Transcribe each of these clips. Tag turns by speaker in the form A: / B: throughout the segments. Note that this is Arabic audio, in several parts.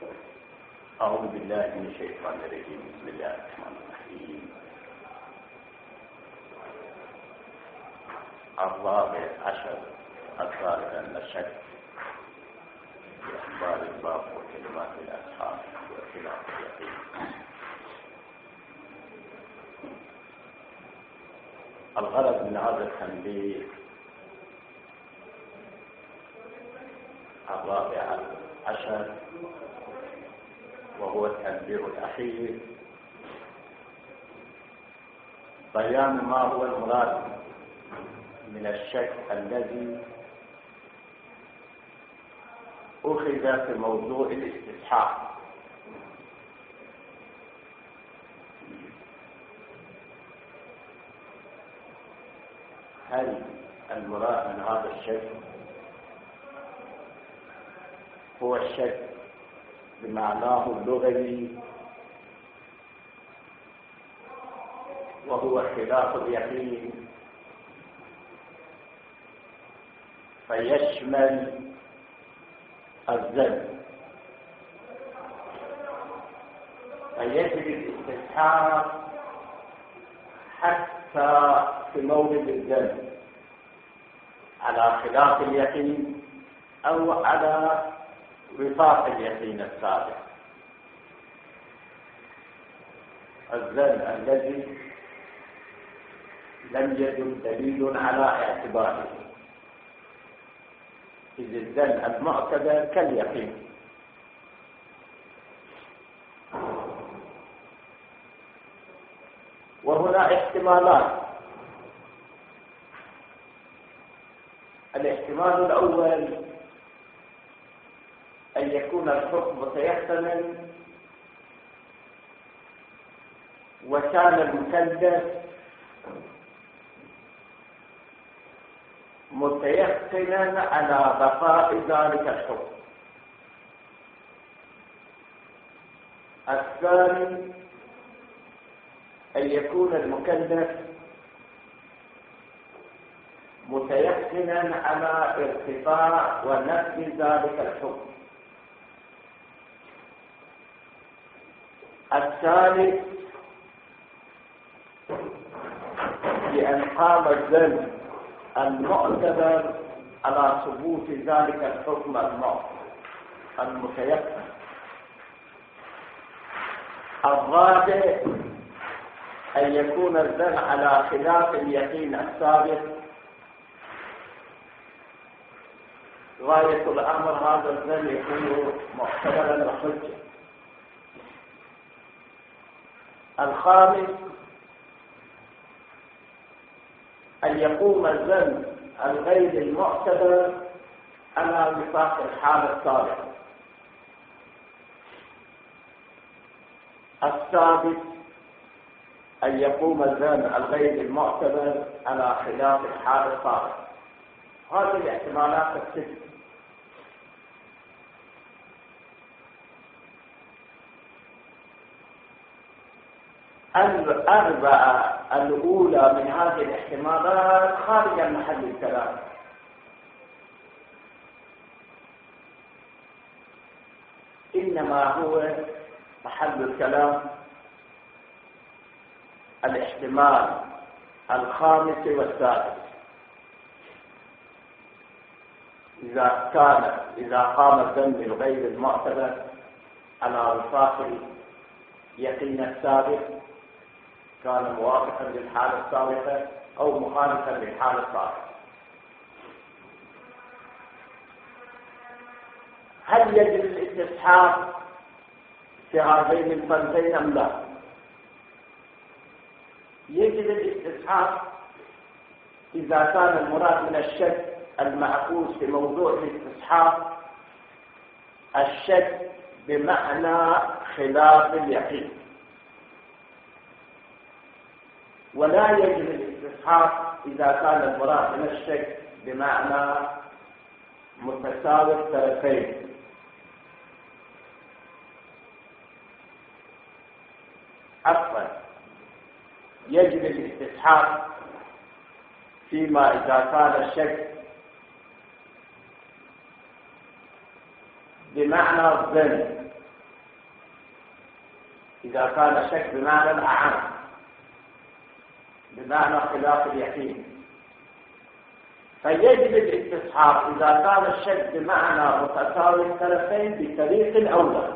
A: أعوذ بالله من الشيطان الرجيم. بسم الله الرحمن الرحيم. الرابع عشر الظاهر أن الشك في أخبار الباب وكلمات الأصحاب وخلاف اليقين. الغرض من هذا التنبيه الرابع عشر وهو التنبيه الأخير بيان ما هو المراد من الشك الذي أخذ في موضوع الاستصحاب. هل المراد من هذا الشك هو الشك بمعناه اللغوي وهو خلاف اليقين فيشمل الظن، فيجري الاستصحاب حتى في مورد الظن على خلاف اليقين أو على وفاق اليقين السابق. الظن الذي لم يدل دليل على اعتباره، إذ الظن المعتبر كاليقين. وهنا احتمالات. الاحتمال الأول أن يكون الحكم متيقنا وكان المكلف متيقنا على بقاء ذلك الحكم. الثاني أن يكون المكلف متيقنا على ارتفاع ونفي ذلك الحكم. الثالث بأن قام الظن المعتبر على ثبوت ذلك الحكم المتيقن. الرابع أن يكون الظن على خلاف اليقين السابق. غاية الأمر هذا الظن يكون معتبرا وحجة. الخامس أن يقوم الظن الغير المعتبر على وفاق الحالة السابقة. السادس أن يقوم الظن الغير المعتبر على خلاف الحالة السابقة. هذه الاحتمالات الست. الأربعة الأولى من هذه الاحتمالات خارج محل الكلام. إنما هو محل الكلام الاحتمال الخامس والسادس. إذا قام الظن الغير المعتبر على وفاق اليقين السابق كان موافقا للحالة السابقة أو مخالفا للحالة السابقة. هل يجب الاستصحاب في هذين الفرضين أم لا؟ يجب الاستصحاب إذا كان المراد من الشك المعكوس في موضوع الاستصحاب الشك بمعنى خلاف اليقين، ولا يجب الاستصحاب إذا كان المراد من الشك بمعنى متساوي الطرفين. عفوا، يجب الاستصحاب فيما إذا كان الشك بمعنى الظن إذا كان الشك بمعنى الأعم بمعنى خلاف اليقين، فيجب الاستصحاب إذا كان الشك بمعنى متساوي الطرفين بطريق الأولى.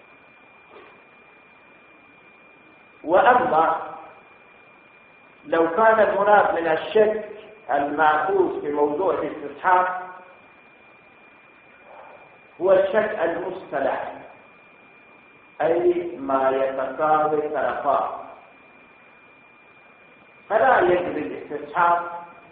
A: وأما لو كان المراد من الشك المأخوذ في موضوع الاستصحاب هو الشك المصطلح، أي ما يتساوي طرفان، فلا يجب الاستصحاب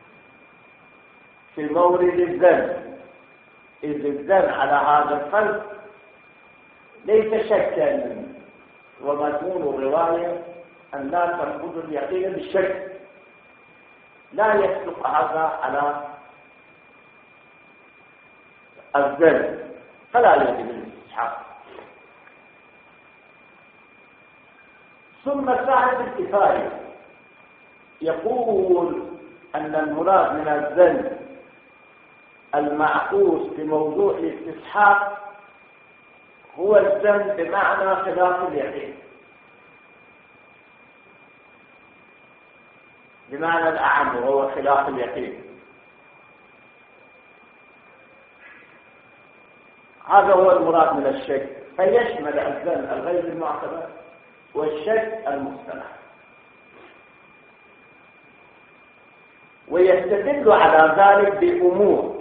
A: في مورد الظن، إذ الظن على هذا الفرض ليس شكا، ومضمون الرواية أن لا تنقض اليقين بالشك، لا يصدق هذا على الظن، فلا يجب الاستصحاب. ثم صاحب الكفاية يقول أن المراد من الظن المأخوذ في موضوع الاستصحاب هو الظن بمعنى خلاف اليقين، بمعنى الأعم وهو خلاف اليقين. هذا هو المراد من الشك، فيشمل الظن الغير المعتبر والشك المصطلح. ويستدل على ذلك بأمور: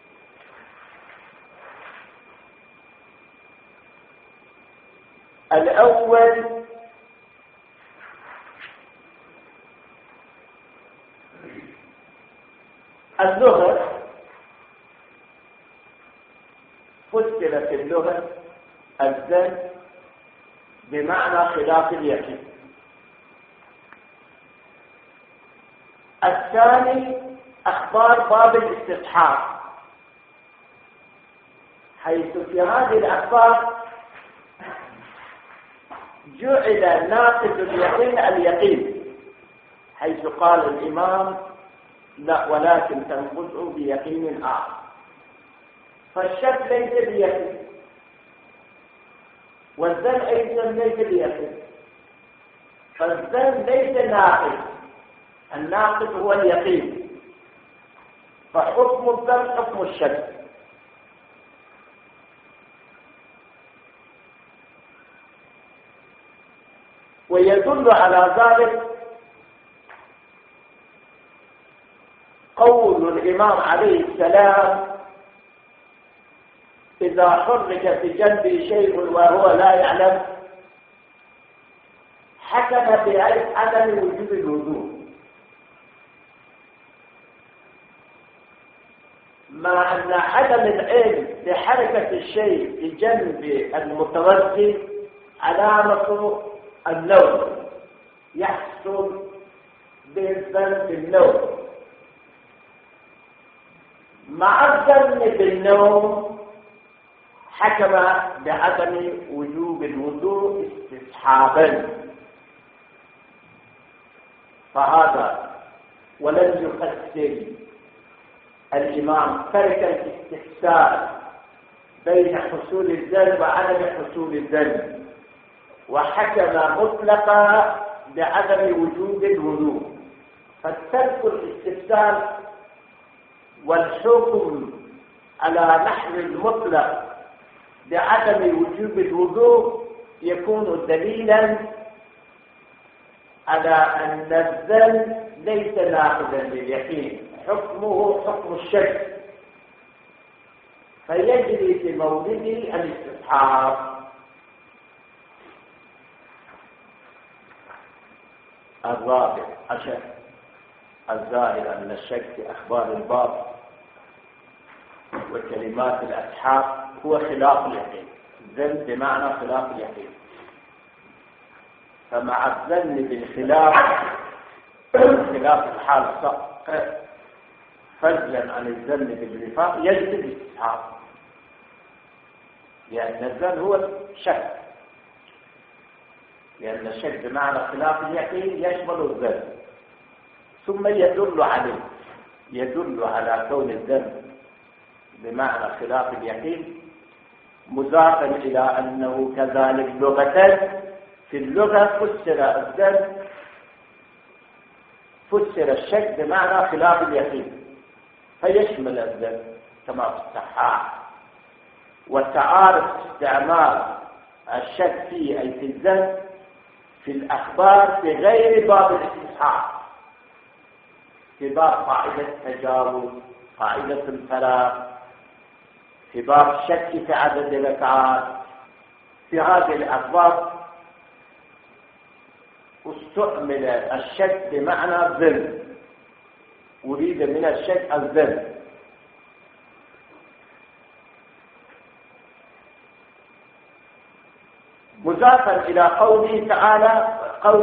A: الأول اللغة، فسر في اللغة الظن بمعنى خلاف اليقين. الثاني أخبار باب الاستصحاب، حيث في هذه الأخبار جعل ناقض اليقين اليقين، حيث قال الإمام: لا، ولكن تنقضه بيقين آخر. فالشك ليس بيقين، والظن أيضا ليس بيقين، فالظن ليس ناقض، الناقض هو اليقين، فحكم الظن حكم الشك. ويدل على ذلك قول الإمام عليه السلام: إذا حرك في جنبي شيء وهو لا يعلم حكم بعدم وجوب الوضوء، مع أن عدم العلم بحركة الشيء في جنب المتوفي علامة النوم، يحصل بالظن بالنوم. مع الظن بالنوم حكم بعدم وجوب الوضوء استصحابا، فهذا ولم يقسم الإمام ترك الاستحسان بين حصول الظن وعدم حصول الظن، وحكم مطلقا بعدم وجوب الوضوء. فترك الاستحسان والحكم على نحو المطلق بعدم وجوب الوضوء يكون دليلا على أن الظن ليس ناقضا لليقين، حكمه حكم الشك، فيجري في مورده الاستصحاب. الرابع عشر الظاهر من الشك في أخبار الباب وكلمات الأصحاب هو خلاف اليقين، الظن بمعنى خلاف اليقين. فمع الظن بالخلاف خلاف الحال فضلا عن الظن بالوفاق يجب الاستصحاب، لأن الظن هو الشك، لأن الشك بمعنى خلاف اليقين يشمل الظن. ثم يدل على كون الظن بمعنى خلاف اليقين مضافا إلى أنه كذلك لغة في اللغة فسر الشك بمعنى خلاف اليقين، فيشمل الظن كما في الصحاح. والتعارف استعمال الشك فيه أي في الظن في الأخبار في غير باب الاستصحاح، في باب قاعدة التجاوز، قاعدة الفراغ، في باب الشك في عدد الركعات. في هذه الأخبار استعمل الشك بمعنى الظن، أريد من الشك الظن. مضافا إلى قوله تعالى،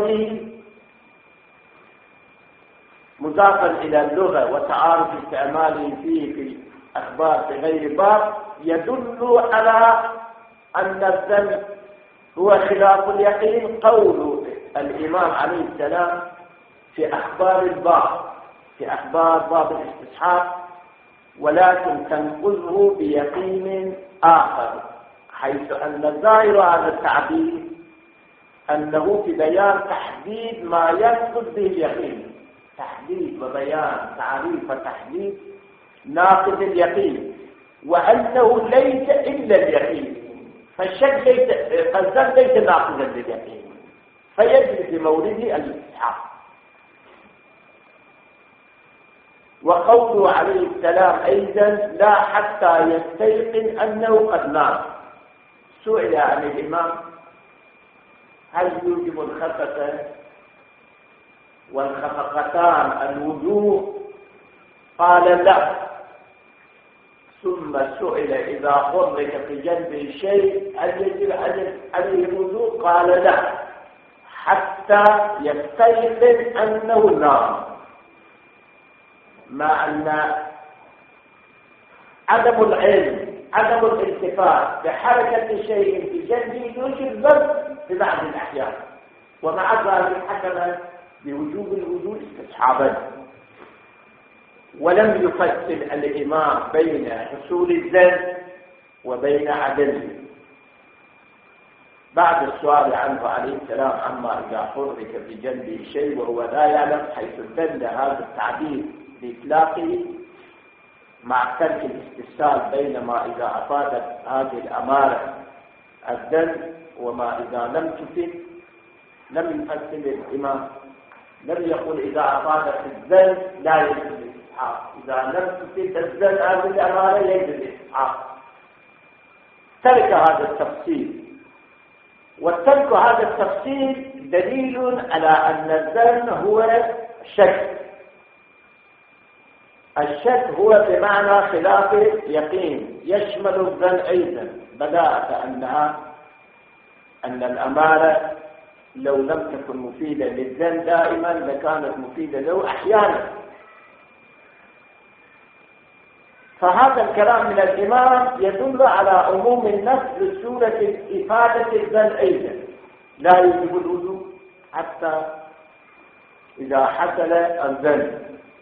A: مضافا إلى اللغة وتعارف استعماله فيه في الأخبار في غير باب، يدل على أن الظن هو خلاف اليقين قول الإمام عليه السلام في أخبار الباب، في أخبار باب الاستصحاب، ولكن تنقذه بيقين آخر، حيث أن ظاهر هذا التعبير أنه في بيان تحديد ما ينقض به اليقين، تحديد وبيان تعريف وتحديد ناقض اليقين، وأنه ليس إلا اليقين، فالشك ليس ناقضا لليقين، فيجري في مورده الاستصحاب. وقوله عليه السلام أيضا لا حتى يستيقن أنه قد مات. سئل عن الإمام هل يوجب الخفقة والخفقتان الوضوء؟ قال لا. ثم سئل إذا حرك في جنبه شيء هل يجب عليه الوضوء؟ قال لا حتى يستيقن أنه نام، مع أن عدم العلم عدم الالتفات بحركة شيء في جنبه يوجب ضرب في بعض الأحيان، ومع ذلك حكم بوجوب الوضوء استصحابا. ولم يفصل الإمام بين حصول الذنب وبين عدمه. بعد السؤال عنه عليه السلام عما إذا حرك في جنبه شيء وهو لا يعلم، حيث دل هذا التعبير بإطلاقه مع ترك الاستفسار بين ما إذا أفادت هذه الأمارة الذنب وما إذا لم تفد. لم يفصل الإمام، لم يقل إذا أفادت الذنب لا يجب الاستصحاب، إذا لم تفد الذنب هذه الأمارة يجب الاستصحاب. ترك هذا التفصيل، والترك هذا التفصيل دليل على أن الذنب هو شك. الشك هو بمعنى خلاف يقين، يشمل الظن أيضا، بداءة أن الأمارة لو لم تكن مفيدة للظن دائما لكانت مفيدة له أحيانا. فهذا الكلام من الإمام يدل على عموم النص بصورة إفادة الظن أيضا، لا يجب الوضوء حتى إذا حصل الظن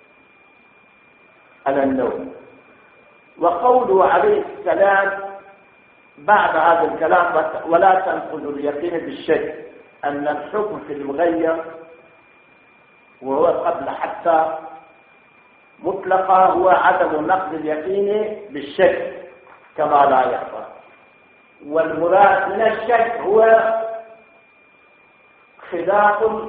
A: على النوم. وقوله عليه السلام بعد هذا الكلام ولا تنقض اليقين بالشك، أن الحكم في المغير وهو قبل حتى مطلقا هو عدم نقض اليقين بالشك كما لا يخفى. والمراد من الشك هو خلاف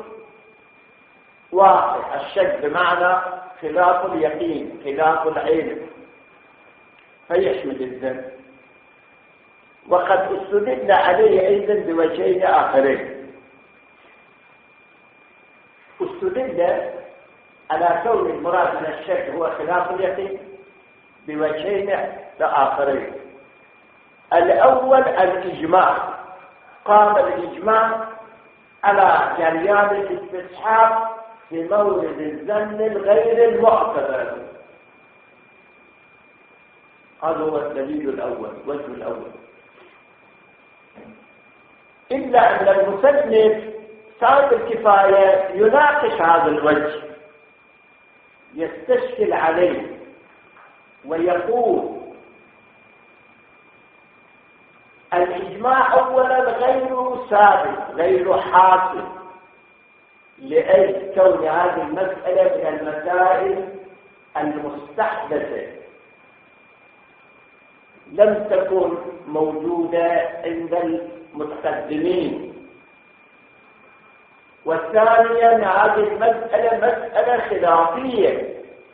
A: واقع، الشك بمعنى خلاف اليقين، خلاف العلم، فيشمل الذنب. وقد استدل عليه أيضا بوجهين آخرين. استدل على كون المراد من الشك هو خلاف اليقين بوجهين آخرين. الأول الإجماع، قام الإجماع على جريان الاستصحاب في مورد الظن الغير المعتبر. هذا هو الدليل الأول، الوجه الأول. إلا أن المصنف صاحب الكفاية يناقش هذا الوجه، يستشكل عليه ويقول الإجماع أولا غير ثابت غير حاصل، لأجل كون هذه المسألة من المسائل المستحدثة لم تكن موجودة عند المتقدمين. والثانيا هذه المسألة مسألة خلافية،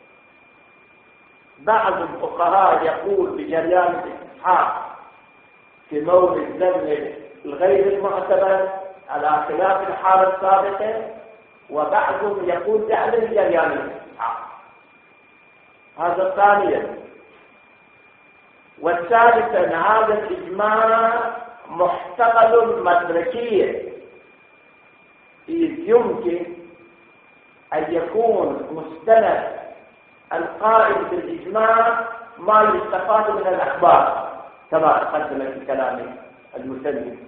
A: بعض الفقهاء يقول بجريان الاستصحاب في مورد ذم الغير المعتبر على خلاف الحالة السابقة، وبعضهم يقول بعدم جريان الاستصحاب. هذا ثانيا. والثالثا هذا الإجماع محتمل مدركيا، إذ يمكن أن يكون مستند القائل بالإجماع ما يستفاد من الأخبار كما قدم في كلام المسلم.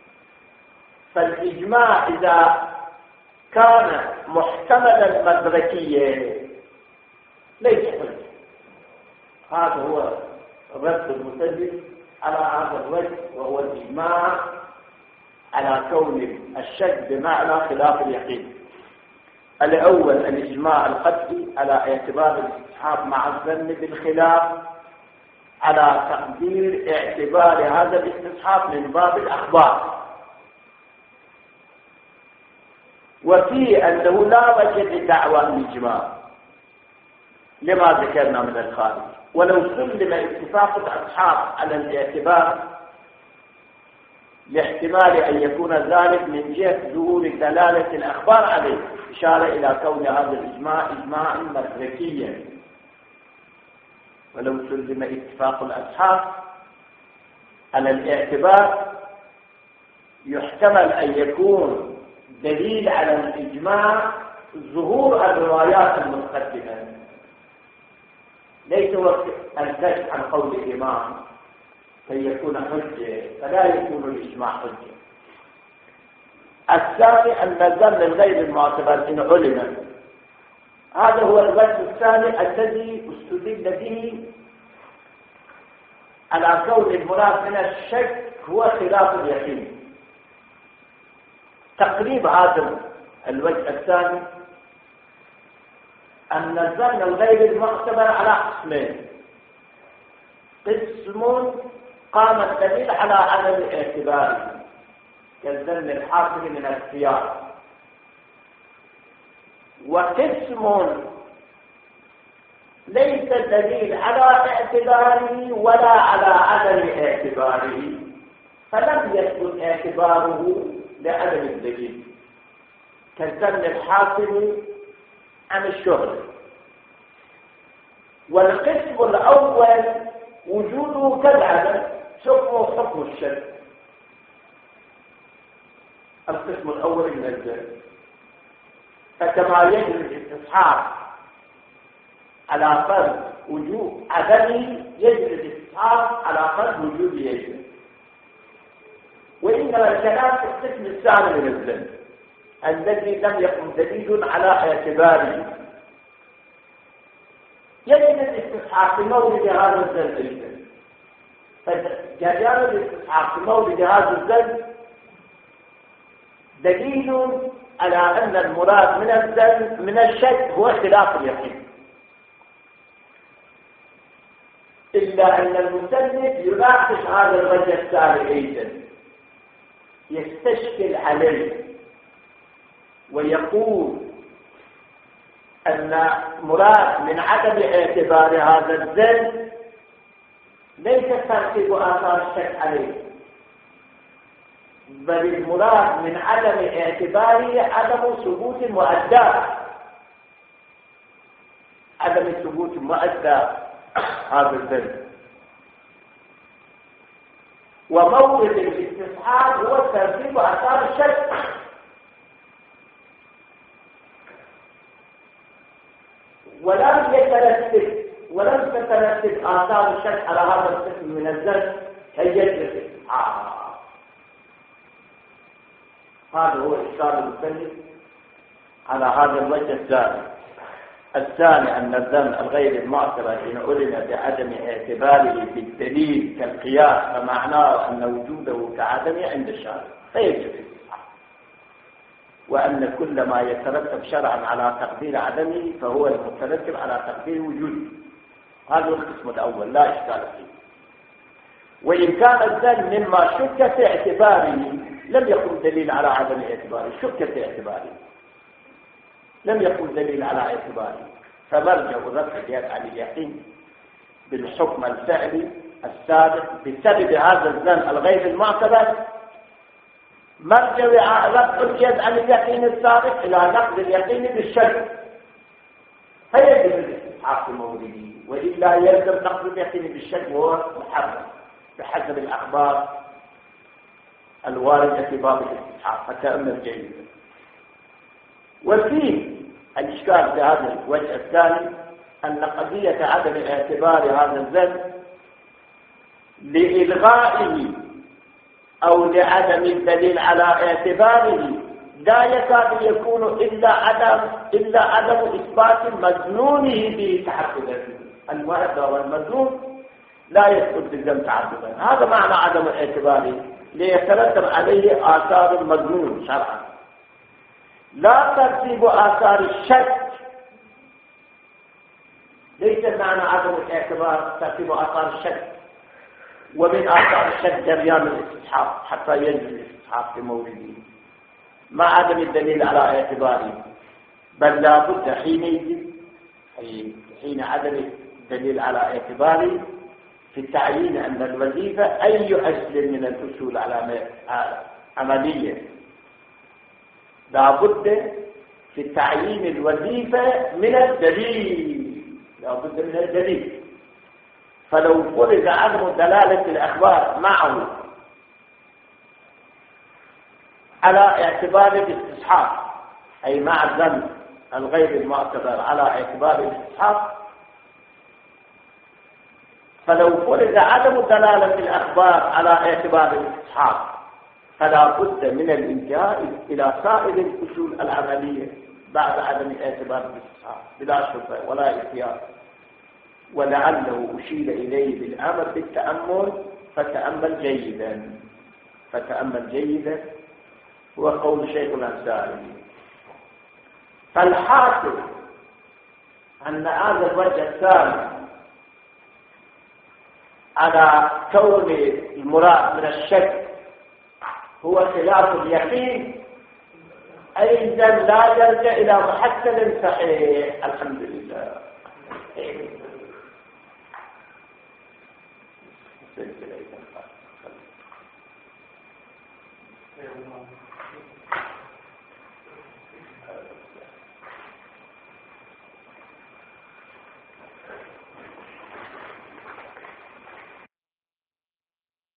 A: فالإجماع إذا كان محتملا مدركيا ليس حجة. هذا هو رد المسلم على هذا الوجه، وهو الإجماع على كون الشك بمعنى خلاف اليقين. الأول الإجماع القطعي على اعتبار الاستصحاب مع الظن بالخلاف، على تقدير اعتبار هذا الاستصحاب من باب الأخبار، وفي أنه لا وجه لدعوى الإجماع لما ذكرنا من الخارج. ولو سلم اتفاق الأصحاب على الاعتبار لاحتمال أن يكون ذلك من جهة ظهور دلالة الأخبار عليه، إشارة إلى كون هذا الإجماع إجماعا مدركيا. ولو سلم اتفاق الأصحاب على الاعتبار يحتمل أن يكون دليل على الإجماع ظهور الروايات المتقدمة، ليس وقت الكشف عن قول الإمام كي يكون حجة، فلا يكون الإجماع حجة. الثاني أن الظن الغير المعتبر إن علم، هذا هو الوجه الثاني الذي استدل به على كون المراد من الشك هو خلاف اليقين. تقريب هذا الوجه الثاني أن الظن الغير المعتبر على قسمين: قسم قام الدليل على عدم الاعتبار كالظن الحاصل من الاختيار، وقسم ليس الدليل على اعتباره ولا على عدم اعتباره، فلم يثبت اعتباره لعدم الدليل كالظن الحاصل عن الشهرة. والقسم الأول وجوده كالعدم، حكمه حكم الشك. القسم الأول من الظن، فكما يجري الاستصحاب على فرض وجود عدمه يجري الاستصحاب على فرض وجود يجري. وإنما الكلام في القسم الثاني من الظن الذي لم يكن دليل على اعتباره، يجب الاستصحاب في مورد هذا الظن أيضا. فجريان الاستصحاب في مورد هذا الظن دليل على أن المراد من الظن من الشك هو خلاف اليقين، إلا أن المسلم يناقش هذا الوجه الثاني أيضا، يستشكل عليه ويقول أن مراد من عدم اعتبار هذا الظن ليس ترتيب آثار الشك عليه، بل المراد من عدم اعتباره عدم ثبوت مؤدى، عدم ثبوت مؤدى هذا الظن. ومورد الاستصحاب هو ترتيب آثار الشك، ولم تترتب آثار الشك على هذا القسم من الظن كي يجري الاستصحاب. هذا هو إشكال المسلم على هذا الوجه الثاني. الثاني أن الذم الغير المعتبر إن علم بعدم اعتباره بالدليل كالقياس فمعناه أن وجوده كعدمه عند الشارع فيجب الاستصحاب، وأن كل ما يترتب شرعا على تقدير عدمه فهو المترتب على تقدير وجوده. هذا هو القسم الأول لا إشكال فيه. وإن كان الذم مما شك في اعتباره لم يكن دليل على عدم اعتباره، شك في اعتباره لم يكن دليل على اعتباره، فمرجع رفع اليد عن اليقين بالحكم الفعلي السابق بسبب هذا الذم الغير المعتبر مرجع رفع اليد عن اليقين السابق إلى نقض اليقين بالشك، فيجب الاستصحاب في مورده، وإلا يلزم نقض اليقين بالشك وهو محرم بحسب الأخبار الواردة في باب الاستصحاب، فتأمل جيدا. وفيه الإشكال في هذا الوجه الثاني أن قضية عدم اعتبار هذا الذنب لإلغائه أو لعدم الدليل على اعتباره لا يكاد يكون إلا عدم إثبات مظنونه به تحققا. المعتبر والمظنون لا يثبت بالذنب تعددا، هذا معنى عدم اعتباره، ليترتب عليه آثار المظنون شرعا، لا ترتيب آثار الشك. ليس معنى عدم الاعتبار ترتيب آثار الشك، ومن آثار الشك جريان الاستصحاب حتى ينزل الاستصحاب في مورده مع عدم الدليل على اعتباره، بل لا بد حين عدم الدليل على اعتباره في التعيين أن الوظيفة أي أصل من الأصول على عملية، لا بد في تعيين الوظيفة من الدليل، لا بد من الدليل. فلو فرض عدم دلالة الأخبار معه على اعتبار الاستصحاب، أي مع الذنب الغير المعتبر على اعتبار الاستصحاب، فلو فرض عدم دلالة الأخبار على اعتبار الاستصحاب فلا بد من الانتهاء إلى سائر الأصول العملية بعد عدم اعتبار الاستصحاب بلا شبهة ولا احتياط. ولعله أشير إليه بالأمر بالتأمل، فتأمل جيدا هو قول شيخ الأنصاري. فالحاصل أن هذا الوجه الثاني على كون المراد من الشك هو خلاف اليقين أيضا لا يرجع إلى محسن صحيح. الحمد لله.